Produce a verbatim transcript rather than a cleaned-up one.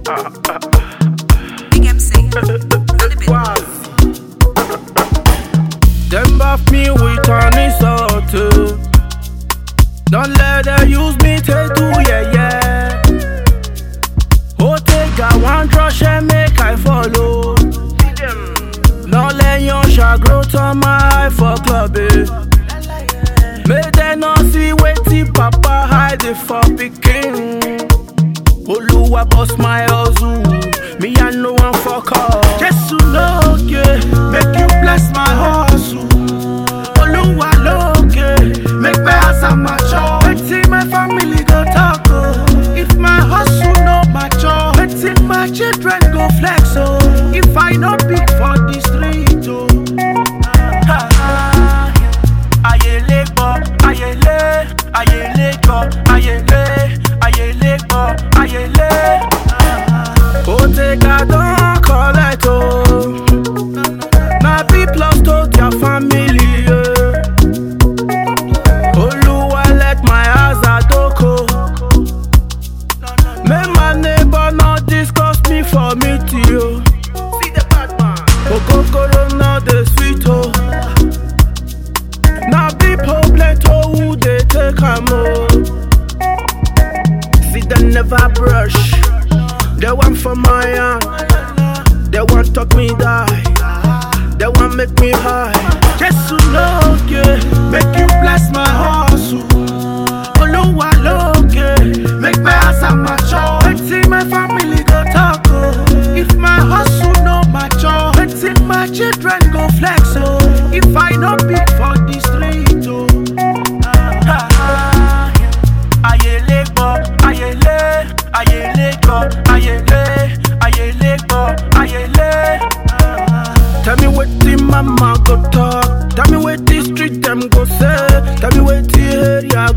Big M C. On the bit. Them buff me with an insult. Don't let them use me to do yeah yeah. Oh, take a one rush and make I follow. Don't let your shall grow to my eye for clubbing. May they not see waiting papa hide it for picking. Oluwa boss my hustle. Me and no one fuck up. Just to look, yeah. Make you bless my hustle. Oluwa look, yeah. Make me answer my job. Waiting my family go talk, oh. If my hustle no mature, waiting my children go flex, oh. If I no big for the street, oh. Ayele go, ayele, ayele go, ayele, ayele go, ayele. Oh, take a don't call it, oh. My people lost to their family, yeah. Oluwa let my eyes adoko. May my neighbor not discuss me for me, too. See the bad man. Okokoro now the sweet, oh. Now people play to who they take a more. See them never brush. They want for my hand. They want talk me die. They want make me high. Just to look, yeah. Make you bless my hustle. Oluwa look, yeah. Make me answer my job. Waiting my family go talk, oh. If my hustle no mature, waiting my children go flex, oh. If I no big for the street, oh. Ayele go, ayele, ayele go, ayele, ayele go, ayele. Tell me what the mama go talk. Tell me what the street them go say. Tell me what the area